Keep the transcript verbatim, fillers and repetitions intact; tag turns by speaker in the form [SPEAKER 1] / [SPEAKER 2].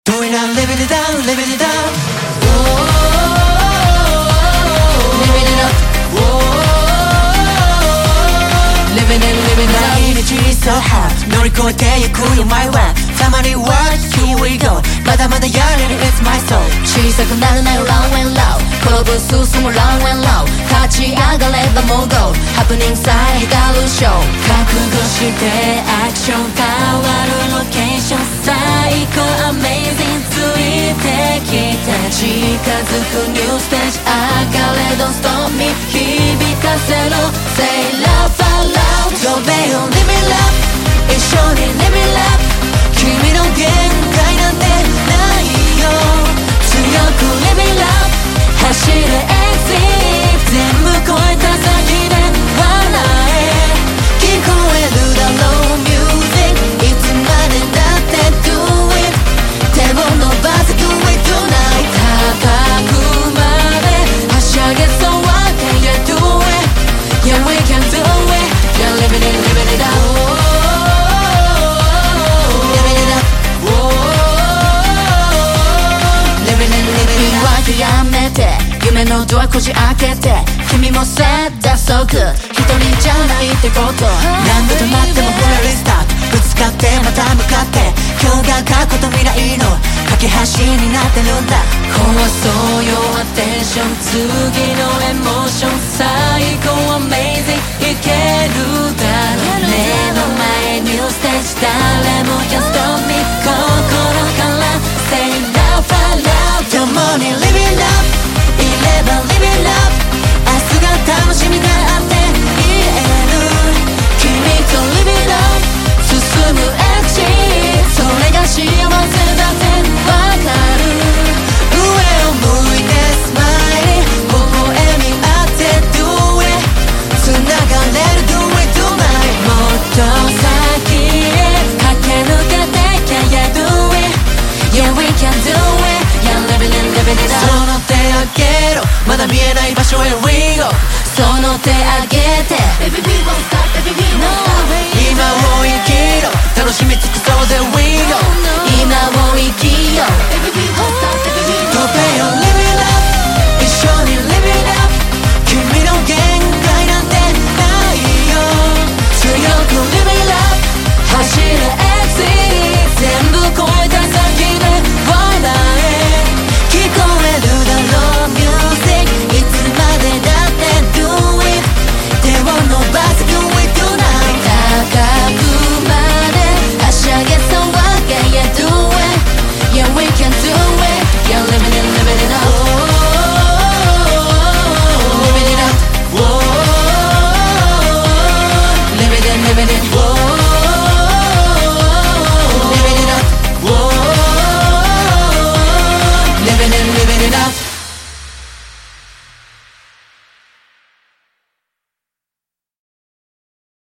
[SPEAKER 1] Doing it, living it down, living it down.
[SPEAKER 2] Living it up. Living it, living it up.
[SPEAKER 1] 毎日 so hot 乗り越えてゆくよ my way たまには here we go まだまだやれる it's my soul
[SPEAKER 2] 小さくなるなよ long and low 転ぶ進む long and low 立ち上がればもう go ハプニングさえ光るショー覚悟してアクション変わるロケーション最高 amazing ついてきて近づくニューステージ明かれ don't stop me 響かせろ say love out loud
[SPEAKER 1] Go baby live it up 一緒に live it up 君の限界なんてないよ強く live it up 走る exit 全部超えた先で笑え聞こえるだろう music いつまでだって do it 手を伸ばせ do it tonight
[SPEAKER 2] 高くまではしゃげそう Can you do it Yeah we can do it Yeah living it living it up
[SPEAKER 1] Living it up Living it living it up
[SPEAKER 2] 言い訳やめて夢のドアこじ開けて君もセッ脱足一人じゃないってこと
[SPEAKER 1] 何度となってもフルリスタートぶつかってまた向かって今日が過去と未来の架け橋になってるんだ
[SPEAKER 2] 壊そうよアテンション次のエモーション最高 amazing いけるだろ目の前ニューステージ誰も can stop me 心から say love out loud
[SPEAKER 1] 共に live it up いれば live it up 明日が楽しみだって言える君と live it up 進む exit それが幸せだってわかる上を向いて smile 微笑み合って do it 繋がれる do it tonight
[SPEAKER 2] もっと先へ駆け抜けて Can you do it Yeah we can do it Yeah living it living it up
[SPEAKER 1] その手あげろまだ見えない場所へ we go
[SPEAKER 2] その手あげて Baby we won't stop Baby we won't stop
[SPEAKER 1] 今を生きろ楽しみ尽くそうぜ we go
[SPEAKER 2] 今を